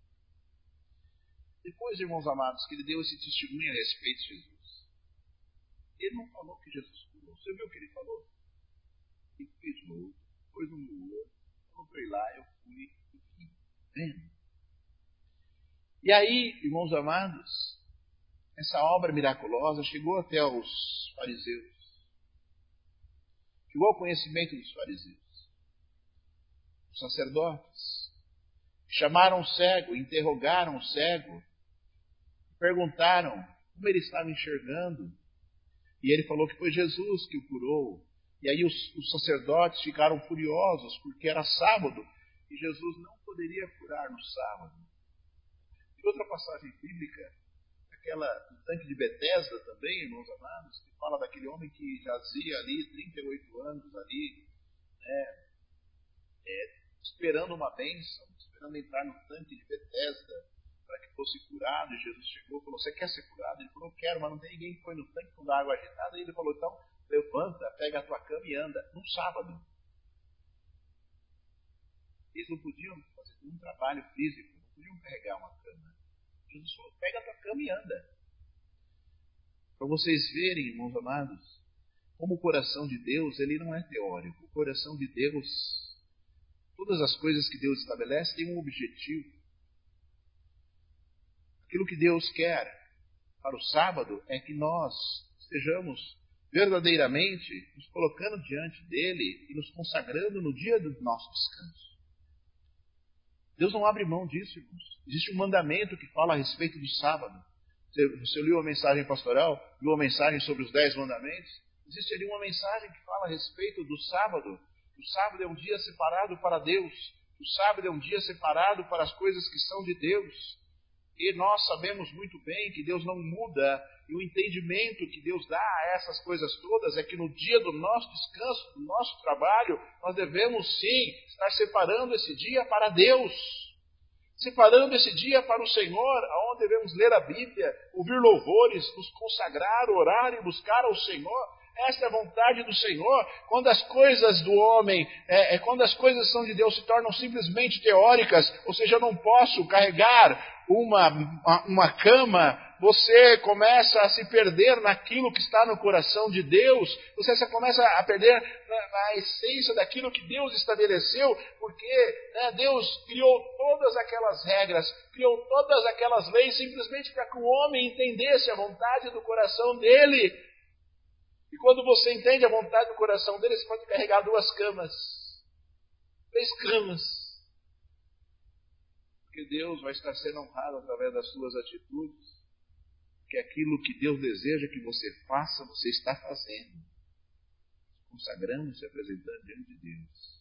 Depois, irmãos amados, que ele deu esse testemunho a respeito de Jesus, ele não falou que Jesus curou. Você viu o que ele falou? Ele fez lodo, pôs no meu olho, falou para ir lá, eu fui e vim. Vendo? E aí, irmãos amados, essa obra miraculosa chegou até os fariseus. Chegou ao conhecimento dos fariseus. Os sacerdotes chamaram o cego, interrogaram o cego, perguntaram como ele estava enxergando. E ele falou que foi Jesus que o curou. E aí os, os sacerdotes ficaram furiosos, porque era sábado, e Jesus não poderia curar no sábado. E outra passagem bíblica, aquela do tanque de Betesda também, irmãos amados, que fala daquele homem que jazia ali, trinta e oito anos ali, né, é, esperando uma bênção, esperando entrar no tanque de Betesda, para que fosse curado. E Jesus chegou e falou, você quer ser curado? Ele falou, quero, mas não tem ninguém que foi no tanque com água agitada. E ele falou, então, levanta, pega a tua cama e anda, num sábado. Eles não podiam fazer nenhum trabalho físico, não podiam carregar uma cama. Jesus falou, pega a tua cama e anda. Para vocês verem, irmãos amados, como o coração de Deus, ele não é teórico. O coração de Deus, todas as coisas que Deus estabelece têm um objetivo. Aquilo que Deus quer para o sábado é que nós estejamos verdadeiramente nos colocando diante dele e nos consagrando no dia do nosso descanso. Deus não abre mão disso, irmãos. Existe um mandamento que fala a respeito do sábado. Você, você leu a mensagem pastoral, leu a mensagem sobre os dez mandamentos? Existe ali uma mensagem que fala a respeito do sábado. O sábado é um dia separado para Deus. O sábado é um dia separado para as coisas que são de Deus. E nós sabemos muito bem que Deus não muda, e o entendimento que Deus dá a essas coisas todas é que no dia do nosso descanso, do nosso trabalho, nós devemos sim estar separando esse dia para Deus. separando esse dia para o Senhor, onde devemos ler a Bíblia, ouvir louvores, nos consagrar, orar e buscar ao Senhor. Esta é a vontade do Senhor. Quando as coisas do homem, é, é, quando as coisas são de Deus se tornam simplesmente teóricas, ou seja, eu não posso carregar uma, uma cama, você começa a se perder naquilo que está no coração de Deus, você começa a perder na, na essência daquilo que Deus estabeleceu, porque né, Deus criou todas aquelas regras, criou todas aquelas leis simplesmente para que o homem entendesse a vontade do coração dele. E quando você entende a vontade do coração dele, você pode carregar duas camas, três camas. Porque Deus vai estar sendo honrado através das suas atitudes. Porque aquilo que Deus deseja que você faça, você está fazendo. Consagrando, se apresentando diante de Deus.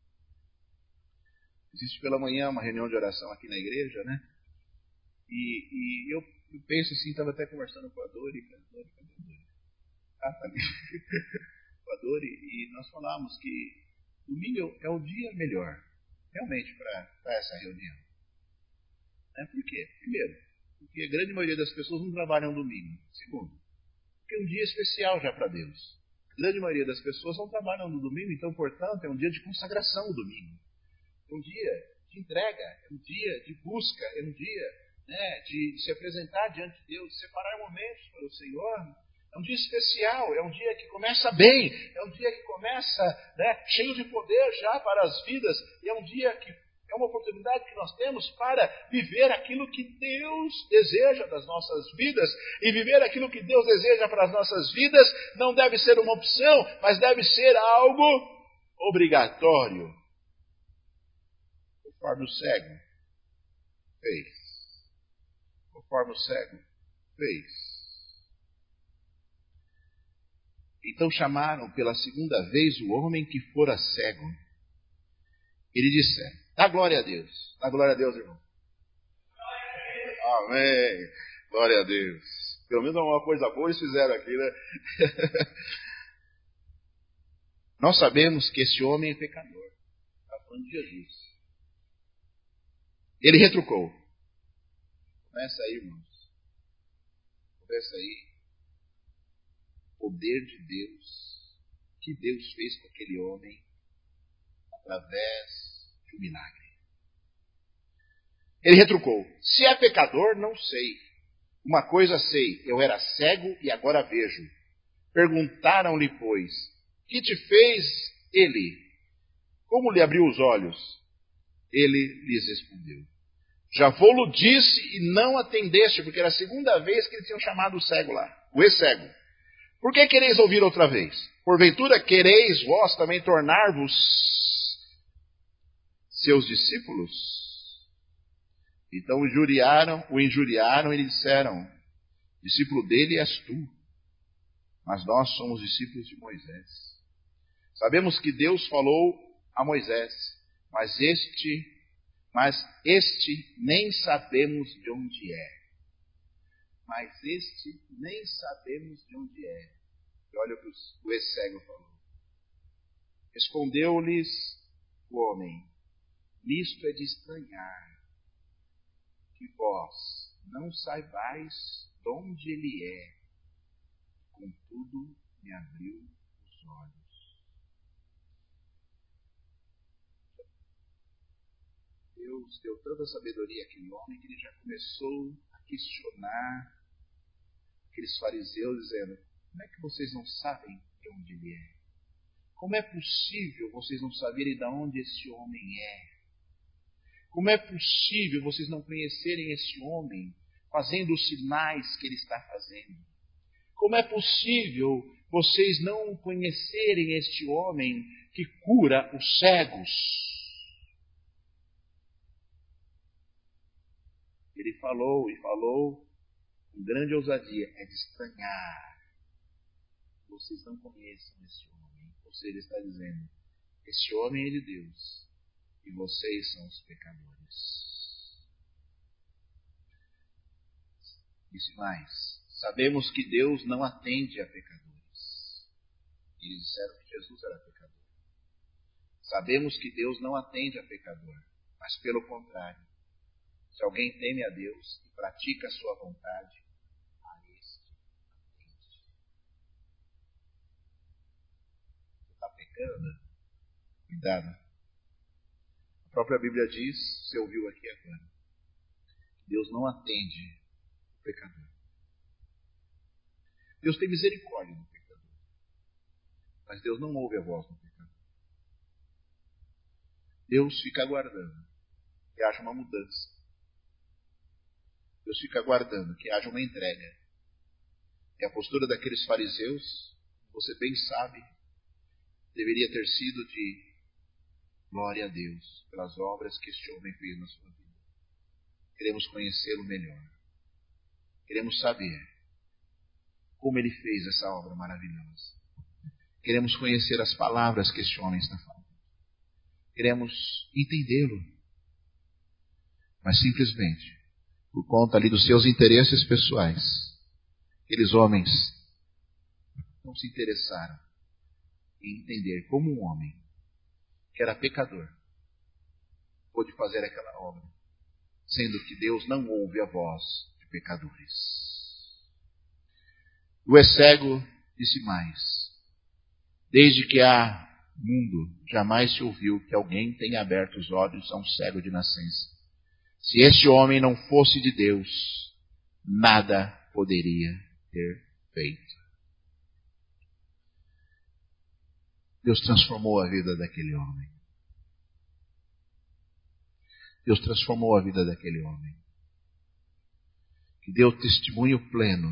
Existe pela manhã uma reunião de oração aqui na igreja, né? E, e eu, eu penso assim, estava até conversando com a Dori, com a Dori, com a Dori. Ah, tá ali. Com a Dori, e nós falamos que domingo é o dia melhor, realmente, para essa reunião. Né? Por quê? Primeiro, porque a grande maioria das pessoas não trabalham domingo. Segundo, porque é um dia especial já para Deus. A grande maioria das pessoas não trabalham no domingo, então, portanto, é um dia de consagração o domingo. É um dia de entrega, é um dia de busca, é um dia né, de, de se apresentar diante de Deus, de separar momentos para o Senhor. É um dia especial, é um dia que começa bem, é um dia que começa né, cheio de poder já para as vidas, e é um dia que é uma oportunidade que nós temos para viver aquilo que Deus deseja das nossas vidas, e viver aquilo que Deus deseja para as nossas vidas não deve ser uma opção, mas deve ser algo obrigatório. Conforme o cego fez. Conforme o cego fez. Então chamaram pela segunda vez o homem que fora cego. E lhe disseram, dá glória a Deus. Dá glória a Deus, irmão. Amém. Glória a Deus. Pelo menos uma coisa boa eles fizeram aqui, né? Nós sabemos que esse homem é pecador. Está falando de Jesus. Ele retrucou. Começa aí, irmãos. Começa aí. Poder de Deus, que Deus fez com aquele homem através de um milagre. Ele retrucou, se é pecador, não sei. Uma coisa sei, eu era cego e agora vejo. Perguntaram-lhe, pois, que te fez ele? Como lhe abriu os olhos? Ele lhes respondeu, já vou-lo disse e não atendeste, porque era a segunda vez que eles tinham chamado o cego lá, o ex-cego. Por que quereis ouvir outra vez? Porventura quereis vós também tornar-vos seus discípulos? Então o injuriaram, o injuriaram e lhe disseram, discípulo dele és tu, mas nós somos discípulos de Moisés. Sabemos que Deus falou a Moisés, mas este, mas este nem sabemos de onde é. Mas este nem sabemos de onde é. E olha o que o ex-cego falou. Respondeu-lhes o homem, nisto é de estranhar, que vós não saibais de onde ele é, contudo me abriu os olhos. Deus deu tanta sabedoria àquele homem que ele já começou a questionar aqueles fariseus, dizendo, como é que vocês não sabem de onde ele é? Como é possível vocês não saberem de onde esse homem é? Como é possível vocês não conhecerem esse homem fazendo os sinais que ele está fazendo? Como é possível vocês não conhecerem este homem que cura os cegos? Ele falou e falou com grande ousadia, é de estranhar. Vocês não conheçam esse homem. Ou seja, ele está dizendo, esse homem é de Deus e vocês são os pecadores. Disse mais, sabemos que Deus não atende a pecadores. Eles disseram que Jesus era pecador. Sabemos que Deus não atende a pecador, mas pelo contrário, Se alguém teme a Deus e pratica a sua vontade, a este atende. Você está pecando? Cuidado. A própria Bíblia diz, você ouviu aqui agora, Deus não atende o pecador. Deus tem misericórdia do pecador. Mas Deus não ouve a voz do pecador. Deus fica aguardando que haja uma mudança. Deus fica aguardando que haja uma entrega. E a postura daqueles fariseus, você bem sabe, deveria ter sido de glória a Deus pelas obras que este homem fez na sua vida. Queremos conhecê-lo melhor. Queremos saber como ele fez essa obra maravilhosa. Queremos conhecer as palavras que este homem está falando. Queremos entendê-lo. Mas simplesmente, por conta ali dos seus interesses pessoais, aqueles homens não se interessaram em entender como um homem que era pecador pôde fazer aquela obra, sendo que Deus não ouve a voz de pecadores. O ex-cego disse mais: desde que há mundo, jamais se ouviu que alguém tenha aberto os olhos a um cego de nascença. Se este homem não fosse de Deus, nada poderia ter feito. Deus transformou a vida daquele homem. Deus transformou a vida daquele homem. Que deu testemunho pleno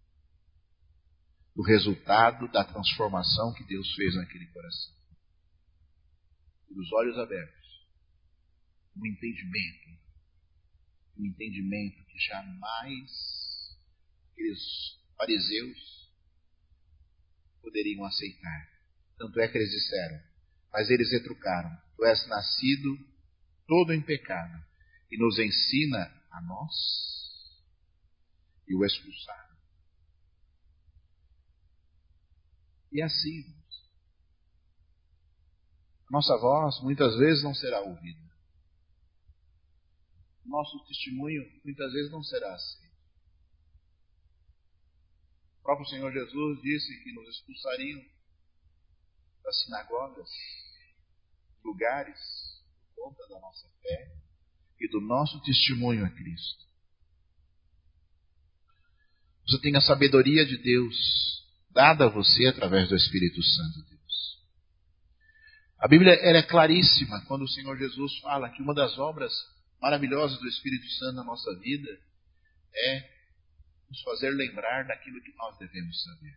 do resultado da transformação que Deus fez naquele coração. E dos olhos abertos, um entendimento, um entendimento que jamais aqueles fariseus poderiam aceitar. Tanto é que eles disseram, mas eles retrucaram: tu és nascido todo em pecado e nos ensina a nós? E o expulsaram. E assim, nossa voz muitas vezes não será ouvida. Nosso testemunho muitas vezes não será aceito. O próprio Senhor Jesus disse que nos expulsariam das sinagogas, lugares, por conta da nossa fé e do nosso testemunho a Cristo. Você tem a sabedoria de Deus dada a você através do Espírito Santo de Deus. A Bíblia ela é claríssima quando o Senhor Jesus fala que uma das obras maravilhosas do Espírito Santo na nossa vida é nos fazer lembrar daquilo que nós devemos saber.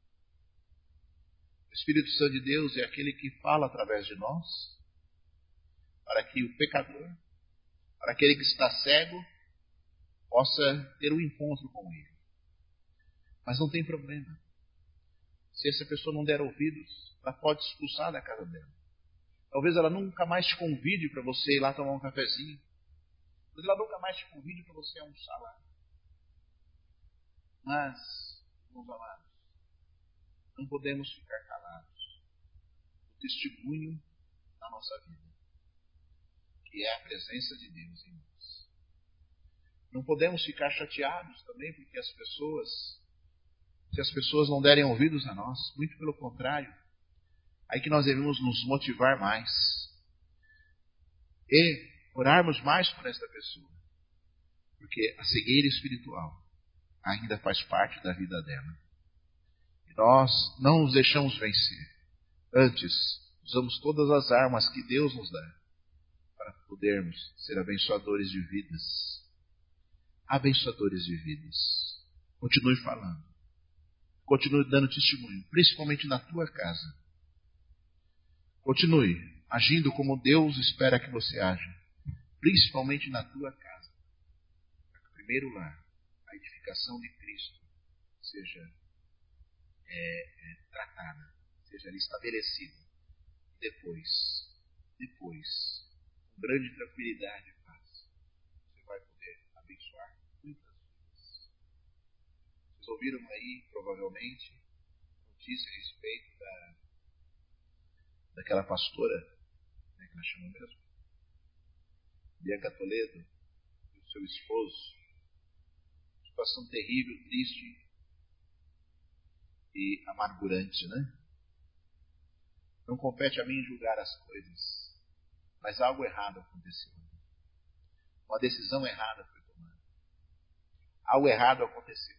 O Espírito Santo de Deus é aquele que fala através de nós para que o pecador, para aquele que está cego, possa ter um encontro com Ele. Mas não tem problema. Se essa pessoa não der ouvidos, ela pode expulsar da casa dela. Talvez ela nunca mais te convide para você ir lá tomar um cafezinho. Talvez ela nunca mais te convide para você almoçar lá. Mas, meus amados, não podemos ficar calados. O testemunho na nossa vida, que é a presença de Deus em nós. Não podemos ficar chateados também porque as pessoas, se as pessoas não derem ouvidos a nós, muito pelo contrário, aí que nós devemos nos motivar mais e orarmos mais por esta pessoa, porque a cegueira espiritual ainda faz parte da vida dela. E nós não nos deixamos vencer. Antes, usamos todas as armas que Deus nos dá para podermos ser abençoadores de vidas. Abençoadores de vidas. Continue falando. Continue dando testemunho, principalmente na tua casa. Continue agindo como Deus espera que você haja, principalmente na tua casa. Para que, em primeiro lugar, a edificação de Cristo seja é, é, tratada, seja ali estabelecida. E depois, depois, com grande tranquilidade e paz, você vai poder abençoar muitas vidas. Vocês ouviram aí, provavelmente, notícia a respeito da, daquela pastora, como é que ela chama mesmo? Bianca Toledo, e o seu esposo. Situação terrível, triste e amargurante, né? Não compete a mim julgar as coisas, mas algo errado aconteceu. Uma decisão errada foi tomada. Algo errado aconteceu.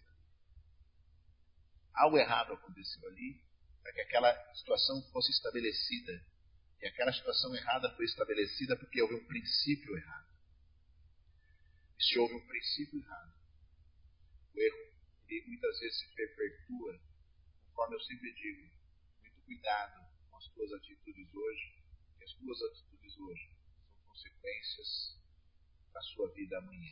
Algo errado aconteceu ali para que aquela situação fosse estabelecida. E aquela situação errada foi estabelecida porque houve um princípio errado. E se houve um princípio errado, o erro ele muitas vezes se perpetua, conforme eu sempre digo, muito cuidado com as tuas atitudes hoje, porque as tuas atitudes hoje são consequências da sua vida amanhã.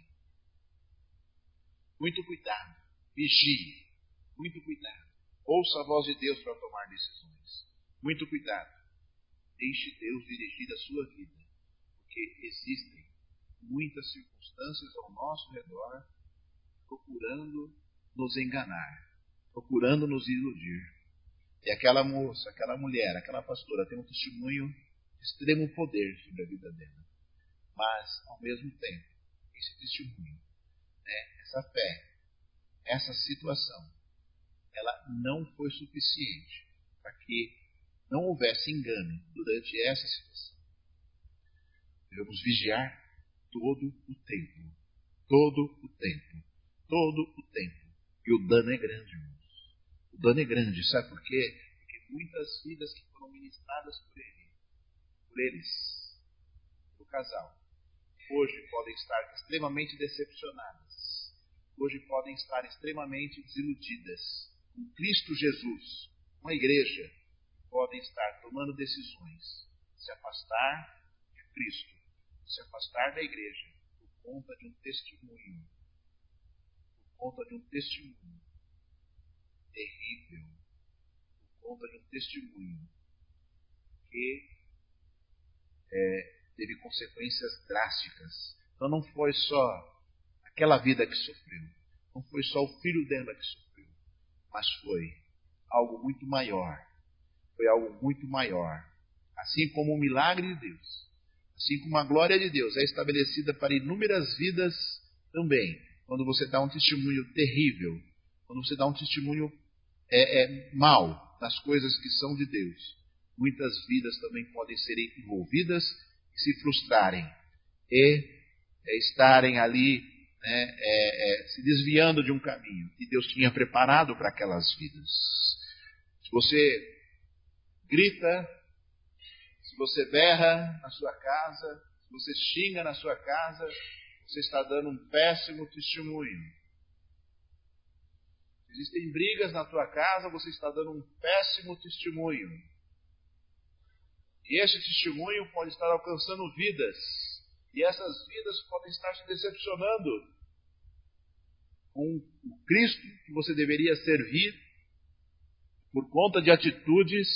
Muito cuidado, vigie, muito cuidado. Ouça a voz de Deus para tomar decisões. Muito cuidado. Deixe Deus dirigir a sua vida, porque existem muitas circunstâncias ao nosso redor procurando nos enganar, procurando nos iludir. E aquela moça, aquela mulher, aquela pastora tem um testemunho de extremo poder sobre a vida dela. Mas, ao mesmo tempo, esse testemunho, né, essa fé, essa situação, ela não foi suficiente para que não houvesse engano durante essa situação. Devemos vigiar todo o tempo. Todo o tempo. Todo o tempo. E o dano é grande, irmãos. O dano é grande, sabe por quê? Porque muitas vidas que foram ministradas por ele, por eles, pelo casal, hoje podem estar extremamente decepcionadas. Hoje podem estar extremamente desiludidas com Cristo Jesus, com a igreja. Podem estar tomando decisões, se afastar de Cristo, se afastar da igreja, por conta de um testemunho, por conta de um testemunho terrível, por conta de um testemunho que é, teve consequências drásticas. Então não foi só aquela vida que sofreu, não foi só o filho dela que sofreu, mas foi algo muito maior. Foi algo muito maior. Assim como o milagre de Deus, assim como a glória de Deus é estabelecida para inúmeras vidas também. Quando você dá um testemunho terrível, quando você dá um testemunho é, é, mau das coisas que são de Deus, muitas vidas também podem ser envolvidas e se frustrarem e é, estarem ali né, é, é, se desviando de um caminho que Deus tinha preparado para aquelas vidas. Se você grita, se você berra na sua casa, se você xinga na sua casa, você está dando um péssimo testemunho. Se existem brigas na tua casa, você está dando um péssimo testemunho. E esse testemunho pode estar alcançando vidas, e essas vidas podem estar se decepcionando com o Cristo que você deveria servir por conta de atitudes.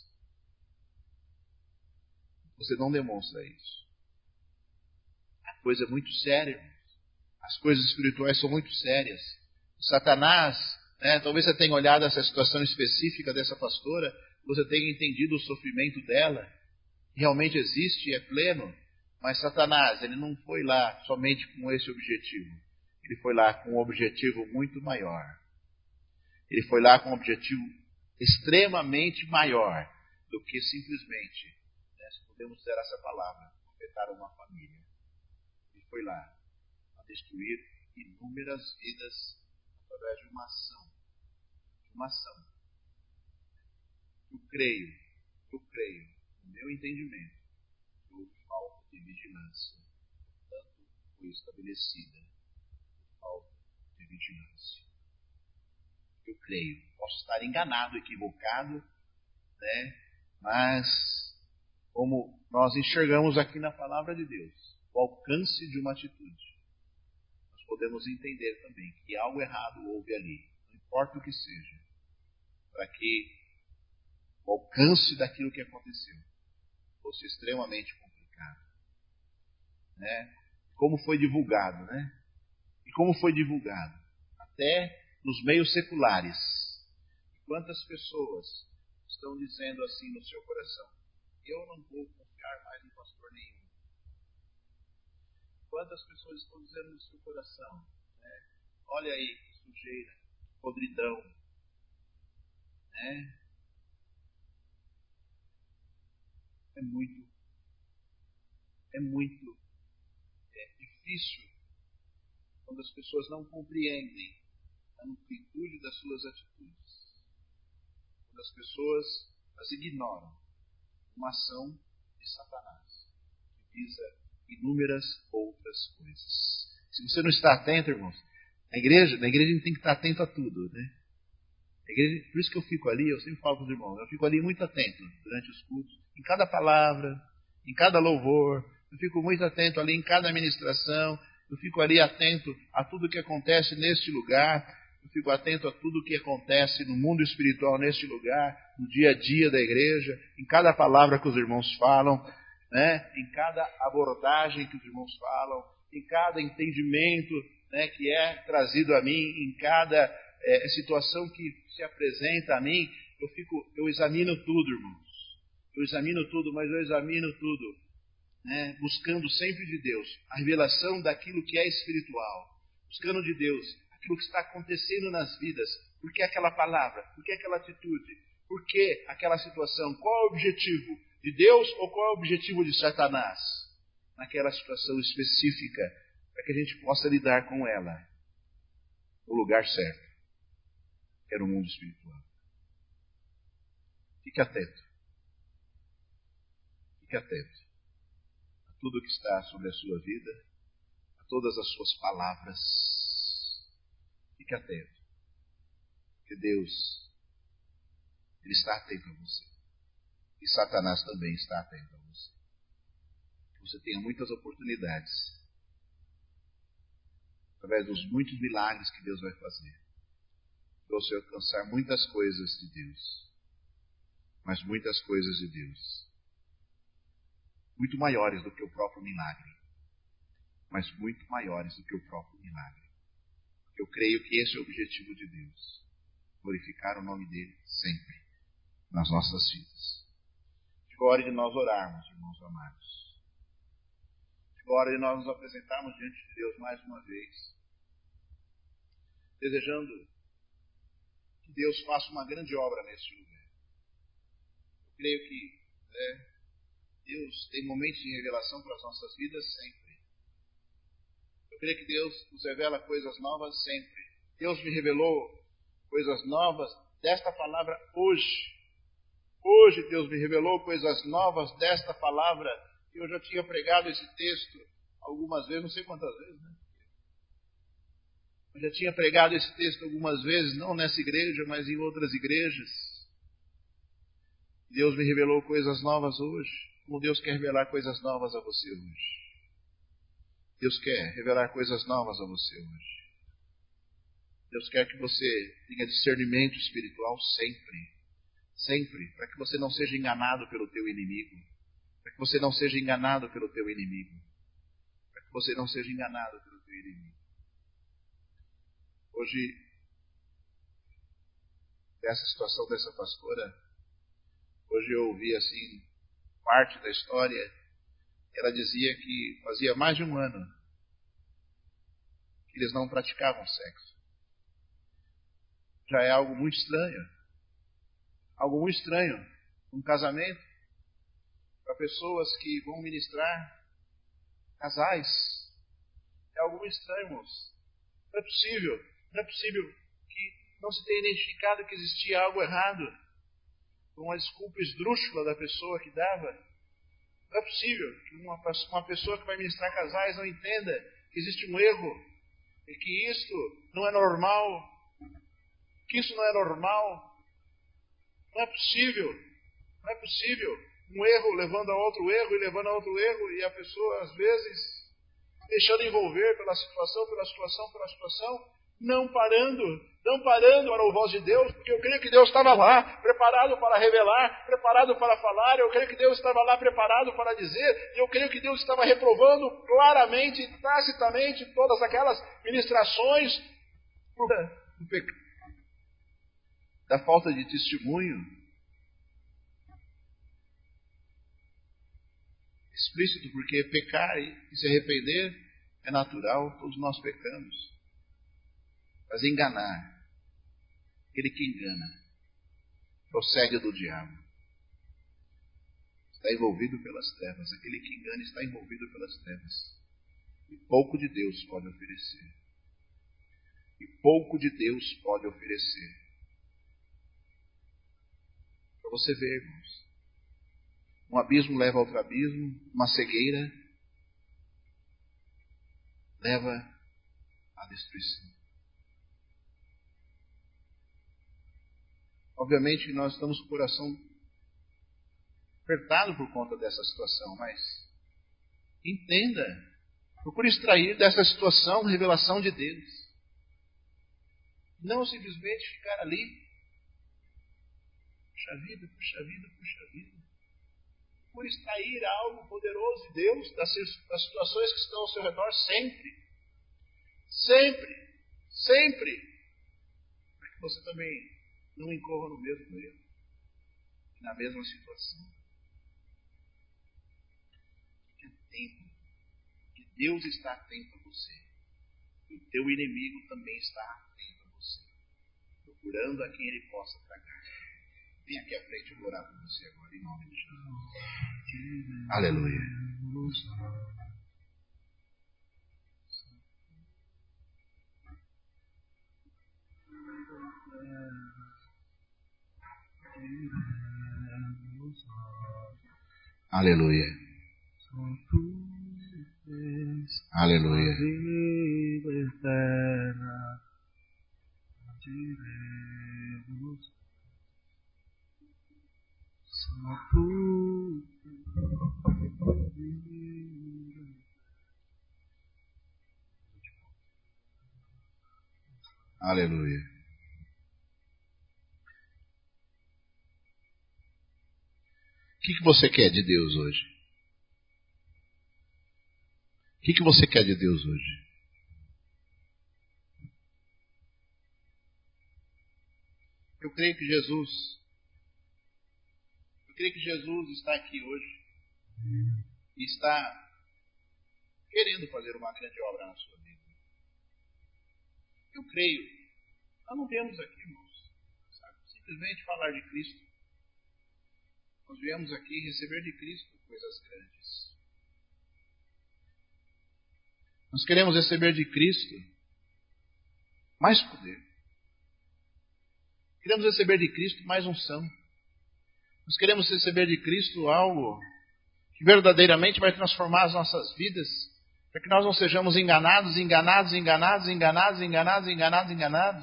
Você não demonstra isso. A coisa é muito séria. As coisas espirituais são muito sérias. Satanás, né, talvez você tenha olhado essa situação específica dessa pastora, você tenha entendido o sofrimento dela. Realmente existe, é pleno. Mas Satanás, ele não foi lá somente com esse objetivo. Ele foi lá com um objetivo muito maior. Ele foi lá com um objetivo extremamente maior do que simplesmente, né, se podemos usar essa palavra, afetar uma família. Ele foi lá a destruir inúmeras vidas através de uma ação. De uma ação. Eu creio, eu creio, no meu entendimento, que houve falta de vigilância. Portanto, foi estabelecida falta de vigilância. Eu creio. Posso estar enganado, equivocado, né? Mas, como nós enxergamos aqui na palavra de Deus, o alcance de uma atitude, nós podemos entender também que algo errado houve ali, não importa o que seja, para que o alcance daquilo que aconteceu fosse extremamente complicado. Né? Como foi divulgado, né? E como foi divulgado? Até nos meios seculares. Quantas pessoas estão dizendo assim no seu coração: eu não vou confiar mais em pastor nenhum. quantas pessoas estão dizendo no seu coração, né? Olha aí, que sujeira, que podridão, né? É muito, é muito é difícil quando as pessoas não compreendem a amplitude das suas atitudes. Quando as pessoas as ignoram, uma ação de Satanás, que visa inúmeras outras coisas. Se você não está atento, irmãos, na igreja, na igreja a gente tem que estar atento a tudo, né? A igreja, por isso que eu fico ali, eu sempre falo para os irmãos, eu fico ali muito atento durante os cultos, em cada palavra, em cada louvor, eu fico muito atento ali em cada ministração, eu fico ali atento a tudo que acontece neste lugar, eu fico atento a tudo que acontece no mundo espiritual neste lugar, no dia a dia da igreja, em cada palavra que os irmãos falam, né? Em cada abordagem que os irmãos falam, em cada entendimento, né, que é trazido a mim, em cada é, situação que se apresenta a mim, eu fico, eu examino tudo, irmãos. Eu examino tudo, mas eu examino tudo, né, buscando sempre de Deus a revelação daquilo que é espiritual, buscando de Deus aquilo que está acontecendo nas vidas. Por que aquela palavra? Por que aquela atitude? Por que aquela situação? Qual é o objetivo de Deus ou qual é o objetivo de Satanás naquela situação específica, para que a gente possa lidar com ela no lugar certo, que é no mundo espiritual. Fique atento. Fique atento a tudo que está sobre a sua vida, a todas as suas palavras. Fique atento, porque Deus, Ele está atento a você. E Satanás também está atento a você. Que você tenha muitas oportunidades, através dos muitos milagres que Deus vai fazer, para você alcançar muitas coisas de Deus, mas muitas coisas de Deus, muito maiores do que o próprio milagre, mas muito maiores do que o próprio milagre. Eu creio que esse é o objetivo de Deus, glorificar o nome dEle sempre, nas nossas vidas. Chegou a hora de nós orarmos, irmãos amados. Chegou a hora de nós nos apresentarmos diante de Deus mais uma vez, desejando que Deus faça uma grande obra neste lugar. Eu creio que né, Deus tem momentos de revelação para as nossas vidas sempre. Eu creio que Deus nos revela coisas novas sempre. Deus me revelou coisas novas desta palavra hoje. Hoje Deus me revelou coisas novas desta palavra. Eu já tinha pregado esse texto algumas vezes, não sei quantas vezes, né? Eu já tinha pregado esse texto algumas vezes, não nessa igreja, mas em outras igrejas. Deus me revelou coisas novas hoje, como Deus quer revelar coisas novas a você hoje. Deus quer revelar coisas novas a você hoje. Deus quer que você tenha discernimento espiritual sempre. Sempre. Para que você não seja enganado pelo teu inimigo. Para que você não seja enganado pelo teu inimigo. Para que você não seja enganado pelo teu inimigo. Hoje, dessa situação dessa pastora, hoje eu ouvi assim, parte da história. Ela dizia que fazia mais de um ano que eles não praticavam sexo. Já é algo muito estranho. Algo muito estranho. Um casamento para pessoas que vão ministrar casais. É algo muito estranho, irmãos. Não é possível. Não é possível que não se tenha identificado que existia algo errado com uma desculpa esdrúxula da pessoa que dava. Não é possível que uma, uma pessoa que vai ministrar casais não entenda que existe um erro e que isto não é normal, que isso não é normal. Não é possível, não é possível um erro levando a outro erro e levando a outro erro e a pessoa às vezes deixando envolver pela situação, pela situação, pela situação, não parando, não parando para a voz de Deus, porque eu creio que Deus estava lá, preparado para revelar, preparado para falar, eu creio que Deus estava lá preparado para dizer, e eu creio que Deus estava reprovando claramente, tacitamente, todas aquelas ministrações do pecado, da falta de testemunho explícito, porque pecar e se arrepender É natural, todos nós pecamos. Mas enganar, aquele que engana, procede do diabo. Está envolvido pelas trevas. Aquele que engana está envolvido pelas trevas. E pouco de Deus pode oferecer. E pouco de Deus pode oferecer. Para você ver, irmãos. Um abismo leva a outro abismo. Uma cegueira leva à destruição. Obviamente que nós estamos com o coração apertado por conta dessa situação, mas entenda, procure extrair dessa situação a revelação de Deus. Não simplesmente ficar ali. Puxa vida, puxa vida, puxa vida. Procure extrair algo poderoso de Deus das, das situações que estão ao seu redor sempre. Sempre. Sempre. Para que você também não incorra no mesmo erro. Na mesma situação. Atento, que Deus está atento a você. E o teu inimigo também está atento a você, procurando a quem ele possa tragar. Vem aqui à frente, eu vou orar por você agora, em nome de Jesus. Aleluia. Aleluia. Aleluia. Aleluia. O que, que você quer de Deus hoje? O que, que você quer de Deus hoje? Eu creio que Jesus, eu creio que Jesus está aqui hoje e está querendo fazer uma grande obra na sua vida. Eu creio. Nós não viemos aqui, irmãos, sabe, simplesmente falar de Cristo. Nós viemos aqui receber de Cristo coisas grandes. Nós queremos receber de Cristo mais poder. Queremos receber de Cristo mais unção. Nós queremos receber de Cristo algo que verdadeiramente vai transformar as nossas vidas, para que nós não sejamos enganados, enganados, enganados, enganados, enganados, enganados, enganados.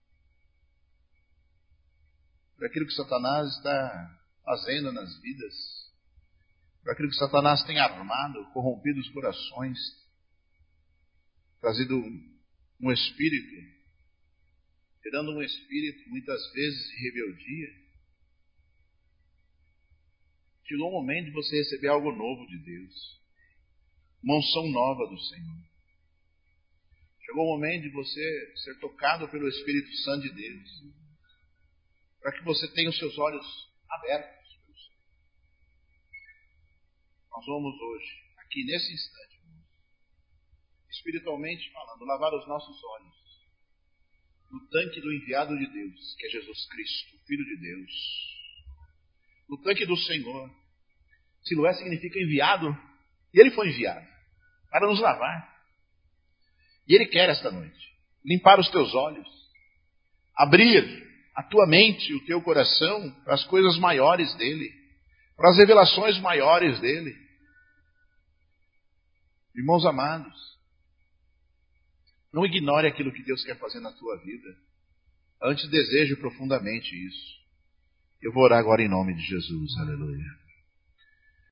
Por aquilo que Satanás está fazendo nas vidas, por aquilo que Satanás tem armado, corrompido os corações, trazido um espírito, gerando um espírito muitas vezes de rebeldia. Chegou o momento de você receber algo novo de Deus, uma unção nova do Senhor. Chegou o momento de você ser tocado pelo Espírito Santo de Deus, para que você tenha os seus olhos abertos. Nós vamos hoje, aqui nesse instante, espiritualmente falando, lavar os nossos olhos no tanque do enviado de Deus, que é Jesus Cristo, Filho de Deus. No tanque do Senhor. Siloé significa enviado, e ele foi enviado para nos lavar. E ele quer esta noite limpar os teus olhos, abrir a tua mente, o teu coração para as coisas maiores dele, para as revelações maiores dele. Irmãos amados, não ignore aquilo que Deus quer fazer na tua vida. Antes deseje profundamente isso. Eu vou orar agora em nome de Jesus. Aleluia.